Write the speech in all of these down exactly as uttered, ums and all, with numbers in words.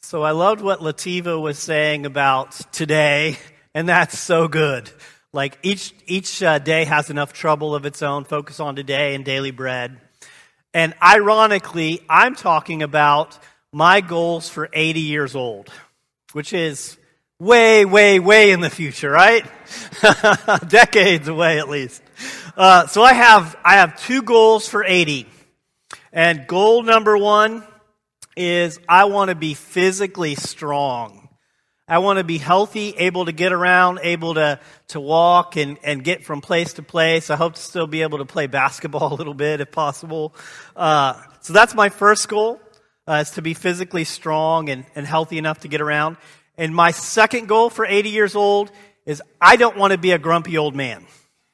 So I loved what Lativa was saying about today, and that's so good. Like each each uh, day has enough trouble of its own. Focus on today and daily bread. And ironically, I'm talking about my goals for eighty years old, which is way, way, way in the future, right? Decades away at least. Uh, so I have I have two goals for eighty, and goal number one is I want to be physically strong. I want to be healthy, able to get around, able to, to walk and, and get from place to place. I hope to still be able to play basketball a little bit if possible. Uh, so that's my first goal, uh, is to be physically strong and, and healthy enough to get around. And my second goal for eighty years old is I don't want to be a grumpy old man.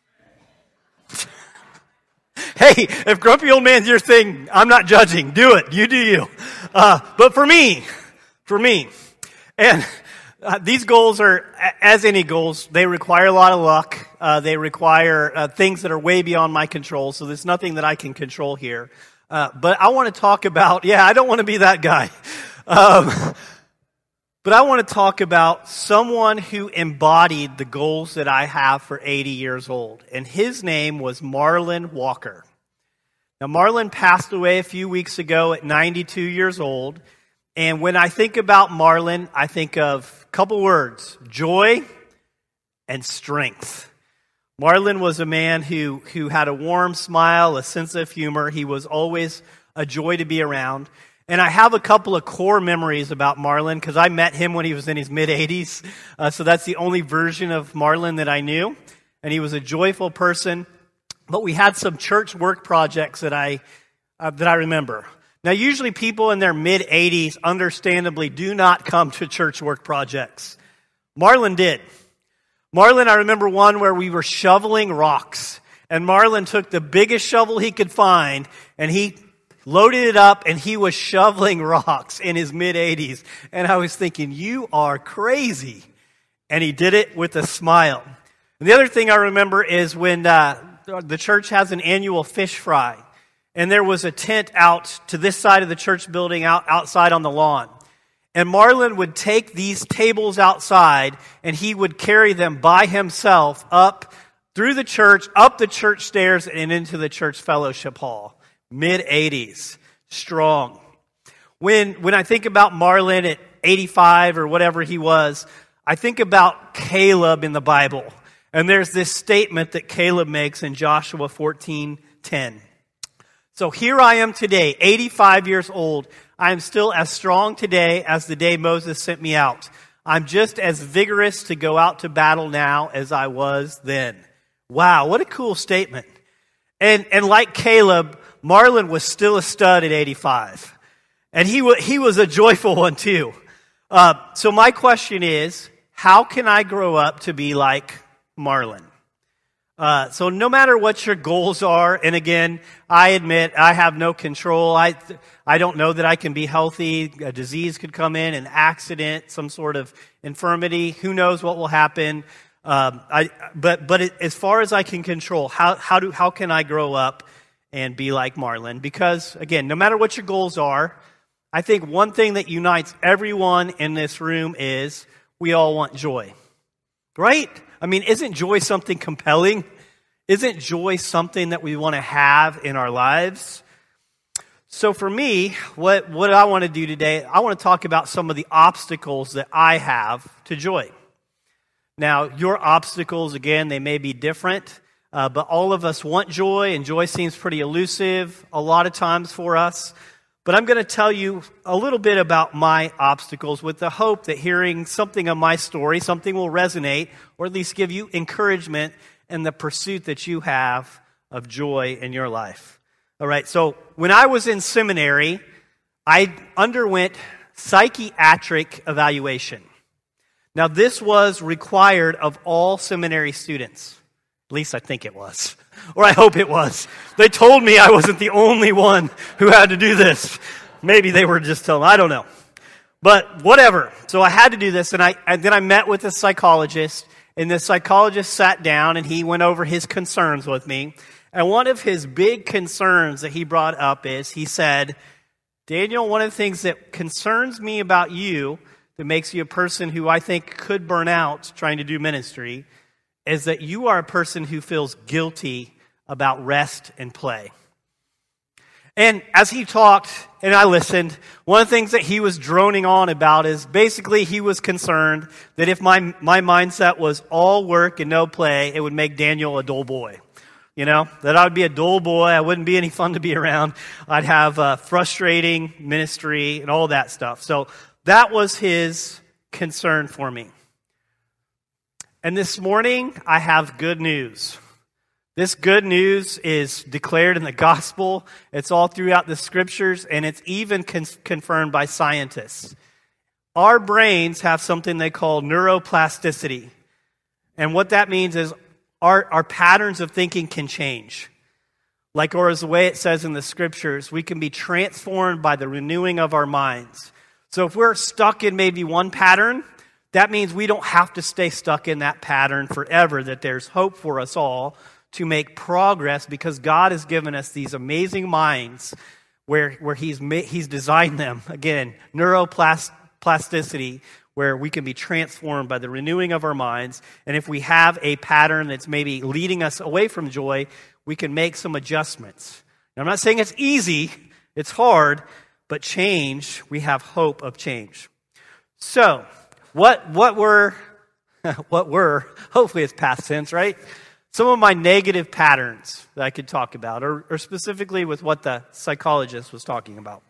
Hey, if grumpy old man's your thing, I'm not judging. Do it. You do you. Uh, but for me, for me, and uh, these goals are, as any goals, they require a lot of luck. Uh, they require uh, things that are way beyond my control, so there's nothing that I can control here. Uh, but I want to talk about, yeah, I don't want to be that guy. Um, but I want to talk about someone who embodied the goals that I have for eighty years old. And his name was Marlon Walker. Now, Marlon passed away a few weeks ago at ninety-two years old. And when I think about Marlon, I think of a couple words, joy and strength. Marlon was a man who, who had a warm smile, a sense of humor. He was always a joy to be around. And I have a couple of core memories about Marlon because I met him when he was in his mid-eighties. Uh, so that's the only version of Marlon that I knew. And he was a joyful person. But we had some church work projects that I uh, that I remember. Now, usually people in their mid-eighties understandably do not come to church work projects. Marlon did. Marlon, I remember one where we were shoveling rocks. And Marlon took the biggest shovel he could find and he loaded it up, and he was shoveling rocks in his mid-eighties. And I was thinking, you are crazy. And he did it with a smile. And the other thing I remember is when uh, the church has an annual fish fry. And there was a tent out to this side of the church building, out outside on the lawn. And Marlon would take these tables outside, and he would carry them by himself up through the church, up the church stairs, and into the church fellowship hall. Mid-eighties, strong. When when I think about Marlon at eighty-five or whatever he was, I think about Caleb in the Bible. And there's this statement that Caleb makes in Joshua fourteen ten. So here I am today, eighty-five years old. I am still as strong today as the day Moses sent me out. I'm just as vigorous to go out to battle now as I was then. Wow, what a cool statement. And and like Caleb, Marlon was still a stud at eighty-five. And he, w- he was a joyful one too. Uh, so my question is, how can I grow up to be like Marlon? Uh, so no matter what your goals are, and again, I admit I have no control. I I don't know that I can be healthy. A disease could come in, an accident, some sort of infirmity. Who knows what will happen? Um, I but but it, as far as I can control, how how do how can I grow up and be like Marlon? Because again, no matter what your goals are, I think one thing that unites everyone in this room is we all want joy, right? I mean, isn't joy something compelling? Isn't joy something that we want to have in our lives? So for me, what, what I want to do today, I want to talk about some of the obstacles that I have to joy. Now, your obstacles, again, they may be different, uh, but all of us want joy, and joy seems pretty elusive a lot of times for us. But I'm going to tell you a little bit about my obstacles with the hope that hearing something of my story, something will resonate, or at least give you encouragement in the pursuit that you have of joy in your life. All right, so when I was in seminary, I underwent psychiatric evaluation. Now, this was required of all seminary students. At least I think it was. Or I hope it was. They told me I wasn't the only one who had to do this. Maybe they were just telling me. I don't know. But whatever. So I had to do this, and I and then I met with a psychologist, and the psychologist sat down, and he went over his concerns with me. And one of his big concerns that he brought up is, he said, Daniel, one of the things that concerns me about you, that makes you a person who I think could burn out trying to do ministry, is that you are a person who feels guilty about rest and play. And as he talked, and I listened, one of the things that he was droning on about is basically he was concerned that if my my mindset was all work and no play, it would make Daniel a dull boy. You know, that I would be a dull boy, I wouldn't be any fun to be around, I'd have a frustrating ministry and all that stuff. So that was his concern for me. And this morning, I have good news. This good news is declared in the gospel. It's all throughout the scriptures, and it's even con- confirmed by scientists. Our brains have something they call neuroplasticity. And what that means is our, our patterns of thinking can change. Like, or as the way it says in the scriptures, we can be transformed by the renewing of our minds. So if we're stuck in maybe one pattern, that means we don't have to stay stuck in that pattern forever, that there's hope for us all to make progress because God has given us these amazing minds where, where he's, he's designed them. Again, neuroplasticity, where we can be transformed by the renewing of our minds. And if we have a pattern that's maybe leading us away from joy, we can make some adjustments. Now, I'm not saying it's easy, it's hard, but change, we have hope of change. So, what what were, what were, hopefully it's past tense, right? Some of my negative patterns that I could talk about, or, or specifically with what the psychologist was talking about.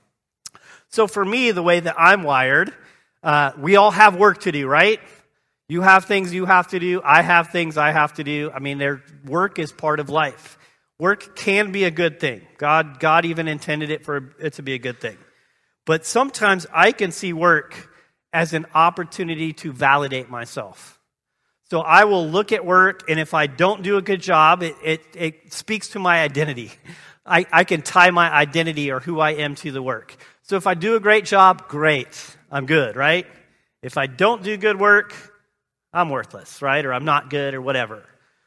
So for me, the way that I'm wired, uh, we all have work to do, right? You have things you have to do. I have things I have to do. I mean, their work is part of life. Work can be a good thing. God, God even intended it for it to be a good thing. But sometimes I can see work as an opportunity to validate myself. So I will look at work, and if I don't do a good job, it, it, it speaks to my identity. I, I can tie my identity or who I am to the work. So if I do a great job, great. I'm good, right? If I don't do good work, I'm worthless, right? Or I'm not good or whatever.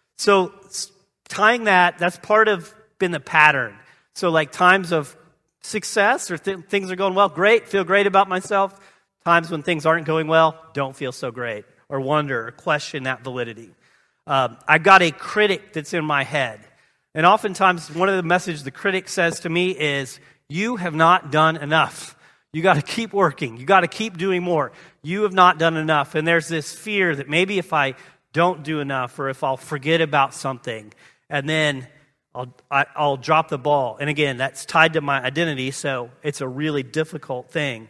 So tying that, that's part of been the pattern. So like times of success or th- things are going well, great, feel great about myself. Times when things aren't going well, don't feel so great. Or wonder, or question that validity. Um, I got a critic that's in my head. And oftentimes, one of the messages the critic says to me is, you have not done enough. You got to keep working. You got to keep doing more. You have not done enough. And there's this fear that maybe if I don't do enough, or if I'll forget about something, and then I'll, I, I'll drop the ball. And again, that's tied to my identity, so it's a really difficult thing.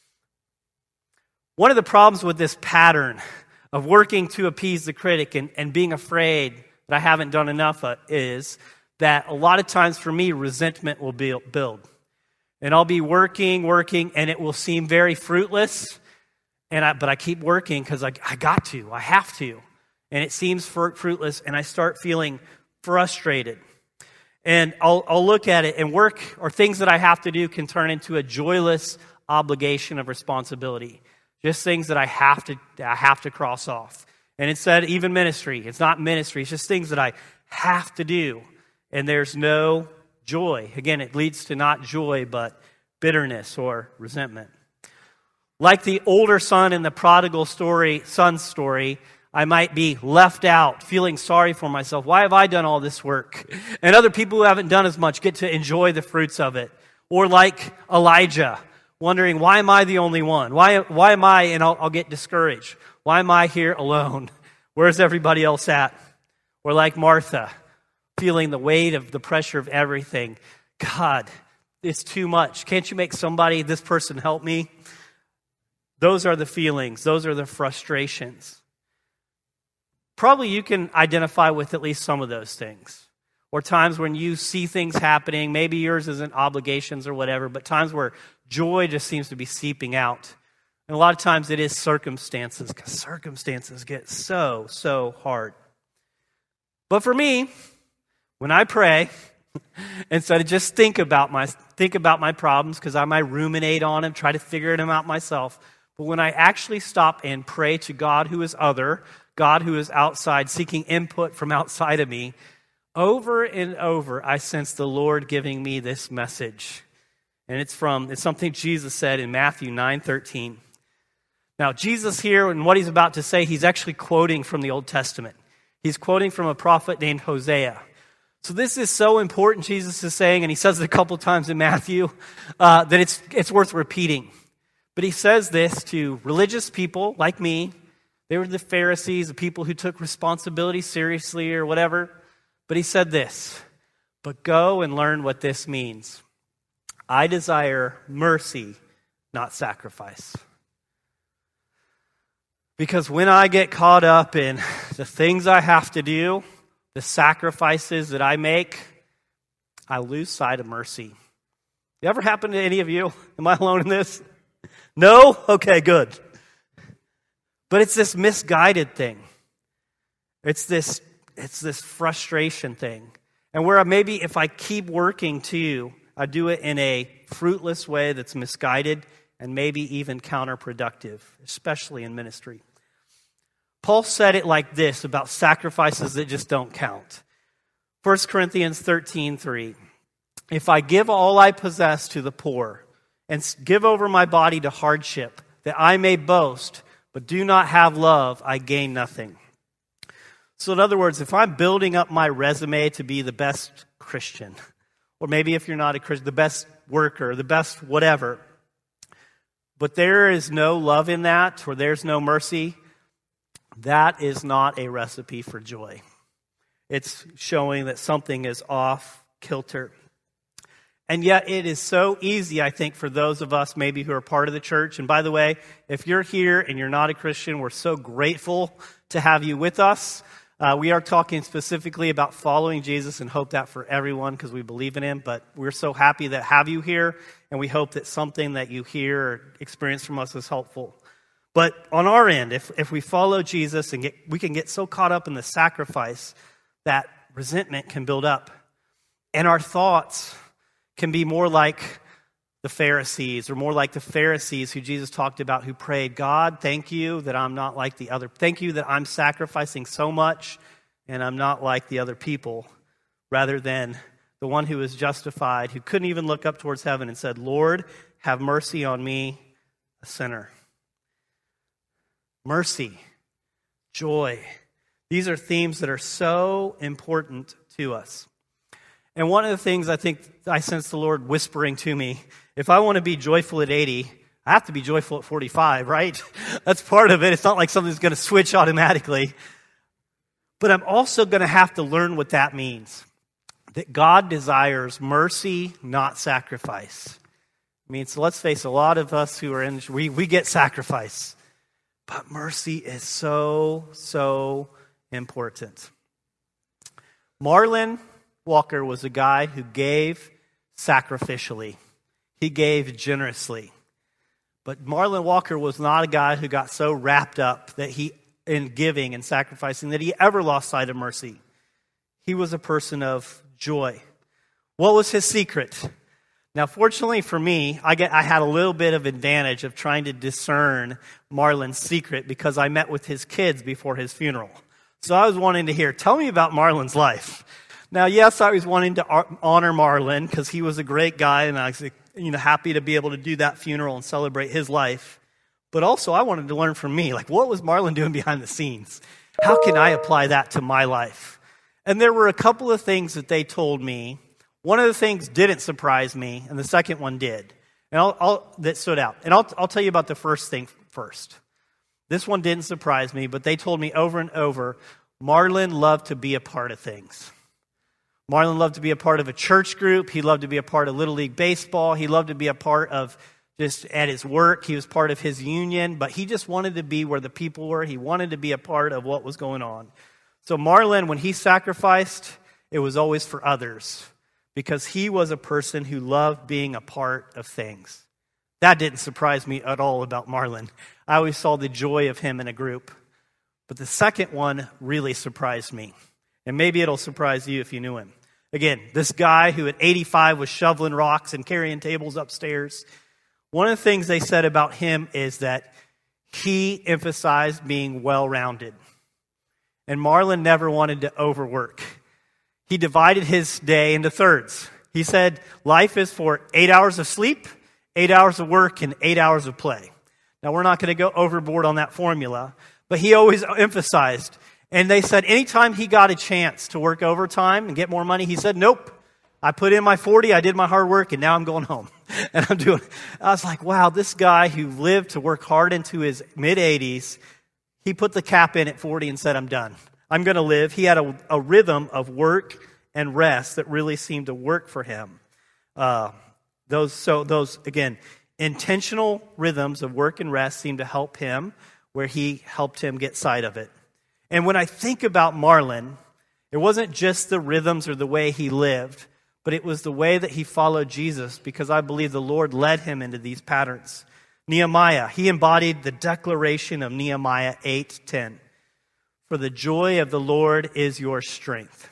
One of the problems with this pattern of working to appease the critic and, and being afraid that I haven't done enough uh, is that a lot of times for me, resentment will build. And I'll be working, working, and it will seem very fruitless, and I, but I keep working because I, I got to, I have to. And it seems fruitless, and I start feeling frustrated. And I'll, I'll look at it, and work or things that I have to do can turn into a joyless obligation of responsibility. Just things that I have to I have to cross off. And instead, even ministry. It's not ministry. It's just things that I have to do. And there's no joy. Again, it leads to not joy, but bitterness or resentment. Like the older son in the prodigal story, son's story, I might be left out, feeling sorry for myself. Why have I done all this work? And other people who haven't done as much get to enjoy the fruits of it. Or like Elijah, wondering, why am I the only one? Why why am I, and I'll, I'll get discouraged. Why am I here alone? Where's everybody else at? Or like Martha, feeling the weight of the pressure of everything. God, it's too much. Can't you make somebody, this person help me? Those are the feelings. Those are the frustrations. Probably you can identify with at least some of those things. Or times when you see things happening, maybe yours isn't obligations or whatever, but times where joy just seems to be seeping out. And a lot of times it is circumstances, because circumstances get so, so hard. But for me, when I pray, instead of just think about my think about my problems, because I might ruminate on them, try to figure them out myself, but when I actually stop and pray to God who is other, God who is outside, seeking input from outside of me, over and over, I sense the Lord giving me this message. And it's from, it's something Jesus said in Matthew nine thirteen. Now, Jesus here, and what he's about to say, he's actually quoting from the Old Testament. He's quoting from a prophet named Hosea. So this is so important, Jesus is saying, and he says it a couple times in Matthew, uh, that it's it's worth repeating. But he says this to religious people like me. They were the Pharisees, the people who took responsibility seriously or whatever. But he said this, but go and learn what this means. I desire mercy, not sacrifice. Because when I get caught up in the things I have to do, the sacrifices that I make, I lose sight of mercy. You ever happen to any of you? Am I alone in this? No? Okay, good. But it's this misguided thing. It's this, it's this frustration thing. And where maybe if I keep working too, I do it in a fruitless way that's misguided and maybe even counterproductive, especially in ministry. Paul said it like this about sacrifices that just don't count. First Corinthians thirteen three. If I give all I possess to the poor and give over my body to hardship, that I may boast, but do not have love, I gain nothing. So in other words, if I'm building up my resume to be the best Christian, or maybe if you're not a Christian, the best worker, the best whatever, but there is no love in that, or there's no mercy, that is not a recipe for joy. It's showing that something is off kilter. And yet it is so easy, I think, for those of us maybe who are part of the church. And by the way, if you're here and you're not a Christian, we're so grateful to have you with us. Uh, we are talking specifically about following Jesus and hope that for everyone because we believe in him. But we're so happy that have you here, and we hope that something that you hear or experience from us is helpful. But on our end, if, if we follow Jesus and get, we can get so caught up in the sacrifice that resentment can build up. And our thoughts can be more like the Pharisees or more like the Pharisees who Jesus talked about who prayed, God, thank you that I'm not like the other. Thank you that I'm sacrificing so much and I'm not like the other people, rather than the one who is justified, who couldn't even look up towards heaven and said, Lord, have mercy on me, a sinner. Mercy, joy. These are themes that are so important to us. And one of the things I think I sense the Lord whispering to me, if I want to be joyful at eighty, I have to be joyful at forty-five, right? That's part of it. It's not like something's going to switch automatically. But I'm also going to have to learn what that means. That God desires mercy, not sacrifice. I mean, so let's face it, a lot of us who are in, we, we get sacrifice. But mercy is so, so important. Marlon Walker was a guy who gave sacrificially. He gave generously. But Marlon Walker was not a guy who got so wrapped up that he, in giving and sacrificing, that he ever lost sight of mercy. He was a person of joy. What was his secret? Now, fortunately for me, I get I had a little bit of advantage of trying to discern Marlon's secret because I met with his kids before his funeral. So I was wanting to hear, tell me about Marlon's life. Now, yes, I was wanting to honor Marlon because he was a great guy, and I was, you know, happy to be able to do that funeral and celebrate his life. But also, I wanted to learn from me, like, what was Marlon doing behind the scenes? How can I apply that to my life? And there were a couple of things that they told me. One of the things didn't surprise me, and the second one did. And I'll, I'll, that stood out. And I'll, I'll tell you about the first thing first. This one didn't surprise me, but they told me over and over, Marlon loved to be a part of things. Marlon loved to be a part of a church group. He loved to be a part of Little League Baseball. He loved to be a part of just at his work. He was part of his union, but he just wanted to be where the people were. He wanted to be a part of what was going on. So Marlon, when he sacrificed, it was always for others, because he was a person who loved being a part of things. That didn't surprise me at all about Marlon. I always saw the joy of him in a group. But the second one really surprised me. And maybe it'll surprise you if you knew him. Again, this guy who at eighty-five was shoveling rocks and carrying tables upstairs. One of the things they said about him is that he emphasized being well-rounded. And Marlon never wanted to overwork. He divided his day into thirds. He said, life is for eight hours of sleep, eight hours of work, and eight hours of play. Now, we're not going to go overboard on that formula, but he always emphasized. And they said anytime he got a chance to work overtime and get more money, he said, nope. I put in my forty, I did my hard work, and now I'm going home. And I'm doing, I was like, wow, this guy who lived to work hard into his mid-eighties, he put the cap in at forty and said, I'm done. I'm going to live. He had a, a rhythm of work and rest that really seemed to work for him. Uh, those, so those, again, intentional rhythms of work and rest seemed to help him where he helped him get sight of it. And when I think about Marlon, it wasn't just the rhythms or the way he lived, but it was the way that he followed Jesus, because I believe the Lord led him into these patterns. Nehemiah, he embodied the declaration of Nehemiah eight ten. For the joy of the Lord is your strength.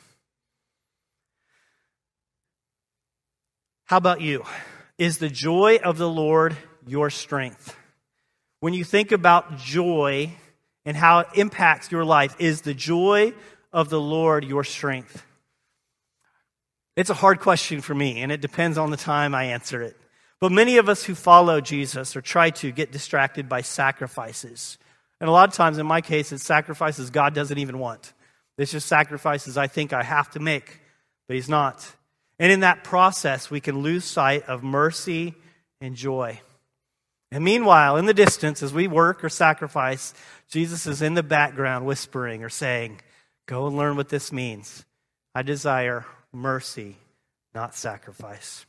How about you? Is the joy of the Lord your strength? When you think about joy and how it impacts your life, is the joy of the Lord your strength? It's a hard question for me, and it depends on the time I answer it. But many of us who follow Jesus or try to get distracted by sacrifices. And a lot of times, in my case, it's sacrifices God doesn't even want. It's just sacrifices I think I have to make, but He's not. And in that process, we can lose sight of mercy and joy. And meanwhile, in the distance, as we work or sacrifice, Jesus is in the background whispering or saying, go and learn what this means. I desire mercy, not sacrifice.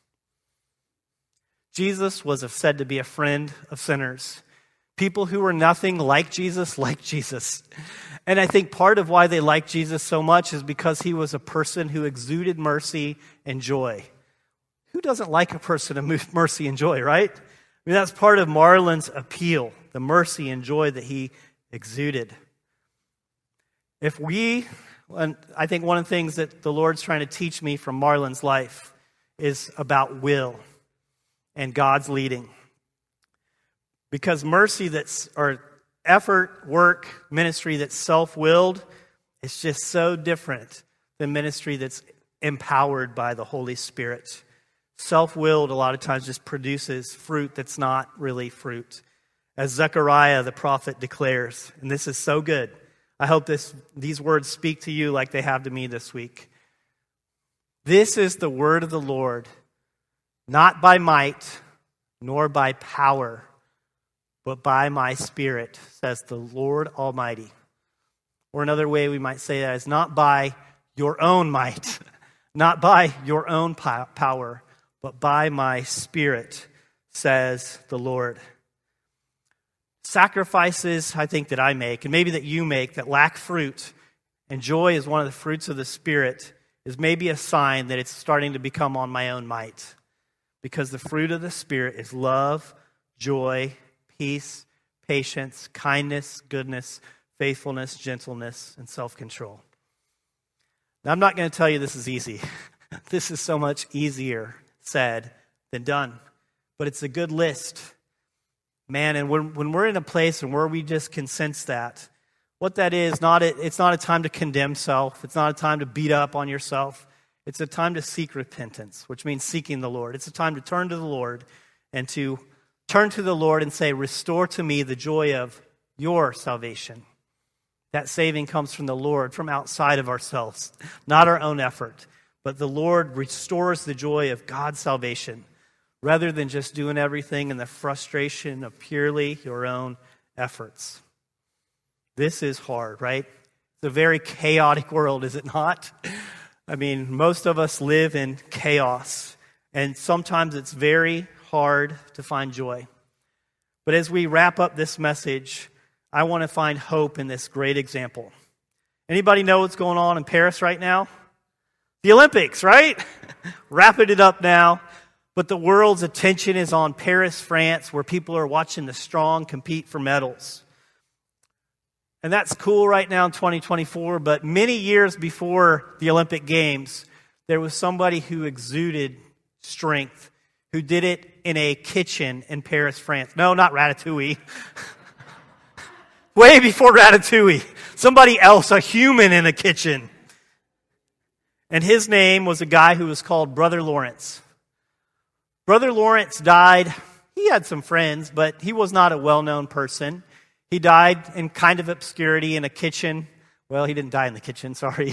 Jesus was said to be a friend of sinners. People who were nothing like Jesus, like Jesus. And I think part of why they liked Jesus so much is because he was a person who exuded mercy and joy. Who doesn't like a person of mercy and joy, right? I mean, that's part of Marlon's appeal, the mercy and joy that he exuded. If we, and I think one of the things that the Lord's trying to teach me from Marlon's life is about will and God's leading. Because mercy that's, or effort, work, ministry that's self-willed, is just so different than ministry that's empowered by the Holy Spirit. Self-willed a lot of times just produces fruit that's not really fruit. As Zechariah the prophet declares, and this is so good. I hope this these words speak to you like they have to me this week. This is the word of the Lord, not by might, nor by power, but by my Spirit, says the Lord Almighty. Or another way we might say that is not by your own might, not by your own power, but by my Spirit, says the Lord. Sacrifices, I think, that I make, and maybe that you make, that lack fruit, and joy is one of the fruits of the Spirit, is maybe a sign that it's starting to become on my own might. Because the fruit of the Spirit is love, joy, peace, patience, kindness, goodness, faithfulness, gentleness, and self-control. Now, I'm not going to tell you this is easy. This is so much easier said than done. But it's a good list. Man, and when, when we're in a place and where we just can sense that, what that is, not a, it's not a time to condemn self. It's not a time to beat up on yourself. It's a time to seek repentance, which means seeking the Lord. It's a time to turn to the Lord and to turn to the Lord and say, restore to me the joy of your salvation. That saving comes from the Lord, from outside of ourselves, not our own effort. But the Lord restores the joy of God's salvation, rather than just doing everything in the frustration of purely your own efforts. This is hard, right? It's a very chaotic world, is it not? I mean, most of us live in chaos, and sometimes it's very hard to find joy. But as we wrap up this message, I want to find hope in this great example. Anybody know what's going on in Paris right now? The Olympics, right? Wrapping it up now. But the world's attention is on Paris, France, where people are watching the strong compete for medals. And that's cool right now in twenty twenty-four, but many years before the Olympic Games, there was somebody who exuded strength, who did it in a kitchen in Paris, France. No, not Ratatouille. Way before Ratatouille. Somebody else, a human in a kitchen. And his name was a guy who was called Brother Lawrence. Brother Lawrence died. He had some friends, but he was not a well-known person. He died in kind of obscurity in a kitchen. Well, he didn't die in the kitchen, sorry.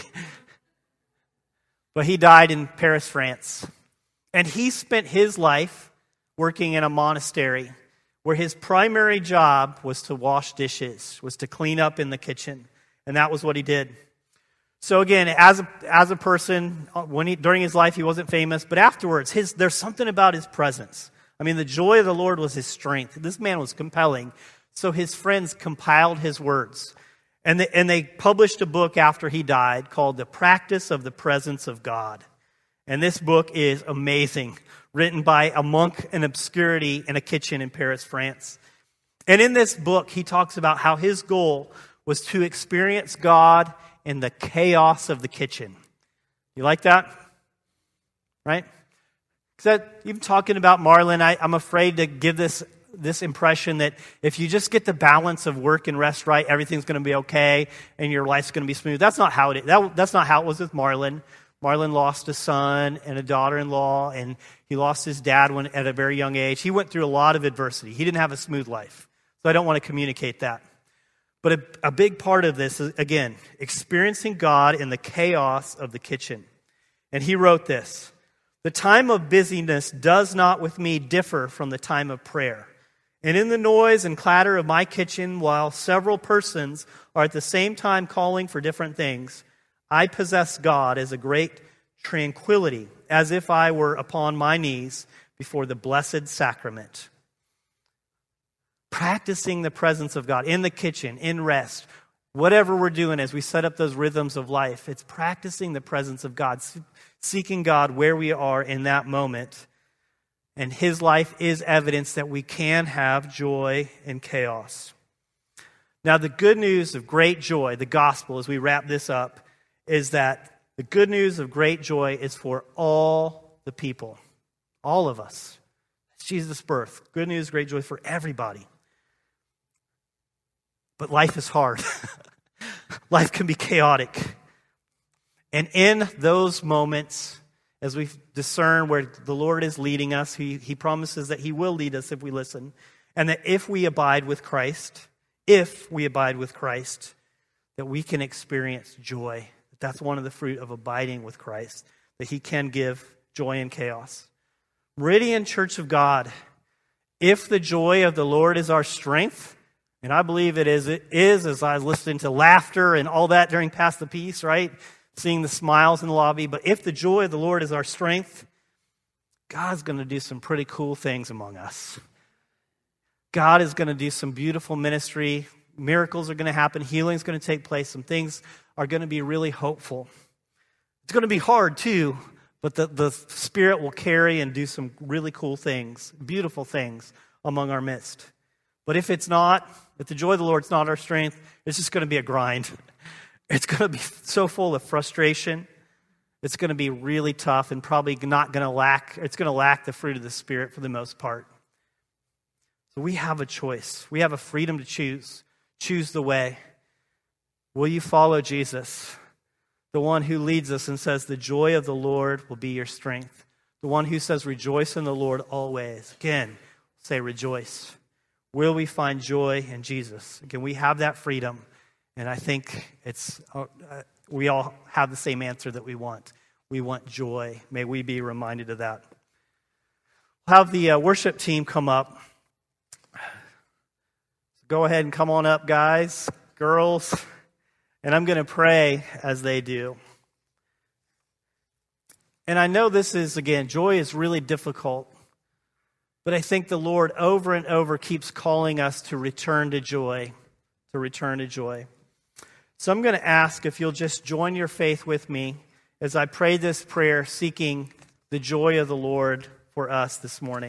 But he died in Paris, France. And he spent his life working in a monastery where his primary job was to wash dishes, was to clean up in the kitchen. And that was what he did. So again, as a, as a person, when he, during his life, he wasn't famous, but afterwards, his, there's something about his presence. I mean, the joy of the Lord was his strength. This man was compelling. So his friends compiled his words. And they, and they published a book after he died called The Practice of the Presence of God. And this book is amazing, written by a monk in obscurity in a kitchen in Paris, France. And in this book, he talks about how his goal was to experience God in the chaos of the kitchen. You like that? Right? Because even talking about Marlon, I, I'm afraid to give this, this impression that if you just get the balance of work and rest right, everything's going to be okay and your life's going to be smooth. That's not how it is. That, that's not how it was with Marlon. Marlon lost a son and a daughter-in-law, and he lost his dad when, at a very young age. He went through a lot of adversity. He didn't have a smooth life. So I don't want to communicate that. But a, a big part of this is, again, experiencing God in the chaos of the kitchen. And he wrote this: "The time of busyness does not with me differ from the time of prayer. And in the noise and clatter of my kitchen, while several persons are at the same time calling for different things, I possess God as a great tranquility, as if I were upon my knees before the blessed sacrament." Practicing the presence of God in the kitchen, in rest, whatever we're doing as we set up those rhythms of life, it's practicing the presence of God, seeking God where we are in that moment. And his life is evidence that we can have joy in chaos. Now, the good news of great joy, the gospel, as we wrap this up, is that the good news of great joy is for all the people, all of us. It's Jesus' birth. Good news, great joy for everybody. But life is hard. Life can be chaotic. And in those moments, as we discern where the Lord is leading us, he, he promises that he will lead us if we listen. And that if we abide with Christ, if we abide with Christ, that we can experience joy. That's one of the fruit of abiding with Christ, that he can give joy in chaos. Meridian Church of God, if the joy of the Lord is our strength, and I believe it is, it is as I was listening to laughter and all that during Pass the Peace, right? Seeing the smiles in the lobby. But if the joy of the Lord is our strength, God's going to do some pretty cool things among us. God is going to do some beautiful ministry. Miracles are going to happen. Healing is going to take place. Some things are going to be really hopeful. It's going to be hard too, but the, the Spirit will carry and do some really cool things, beautiful things among our midst. But if it's not, if the joy of the Lord's not our strength, it's just going to be a grind. It's going to be so full of frustration. It's going to be really tough and probably not going to lack, it's going to lack the fruit of the Spirit for the most part. So we have a choice. We have a freedom to choose. Choose the way. Will you follow Jesus? The one who leads us and says, the joy of the Lord will be your strength. The one who says, rejoice in the Lord always. Again, say rejoice. Will we find joy in Jesus? Again, we have that freedom. And I think it's uh, we all have the same answer that we want. We want joy. May we be reminded of that. We'll have the uh, worship team come up. Go ahead and come on up, guys, girls. And I'm going to pray as they do. And I know this is, again, joy is really difficult. But I think the Lord over and over keeps calling us to return to joy, to return to joy. So I'm going to ask if you'll just join your faith with me as I pray this prayer, seeking the joy of the Lord for us this morning.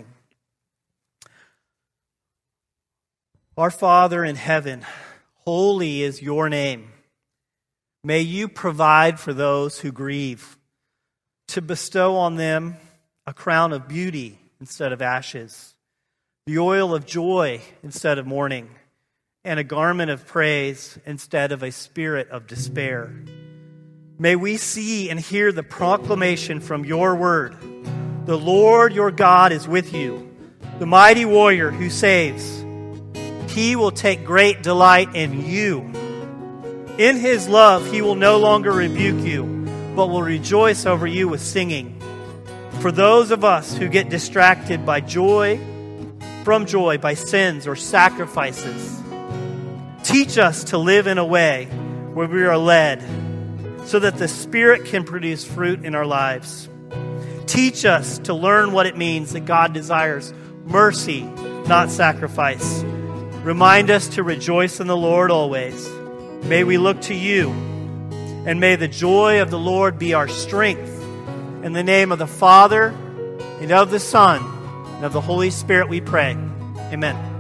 Our Father in heaven, holy is your name. May you provide for those who grieve, to bestow on them a crown of beauty instead of ashes, the oil of joy instead of mourning, and a garment of praise instead of a spirit of despair. May we see and hear the proclamation from your word. The Lord your God is with you, the mighty warrior who saves. He will take great delight in you. In his love, he will no longer rebuke you, but will rejoice over you with singing. For those of us who get distracted by joy, from joy by sins or sacrifices, teach us to live in a way where we are led, so that the Spirit can produce fruit in our lives. Teach us to learn what it means that God desires mercy, not sacrifice. Remind us to rejoice in the Lord always. May we look to you, and may the joy of the Lord be our strength. In the name of the Father, and of the Son, and of the Holy Spirit we pray. Amen.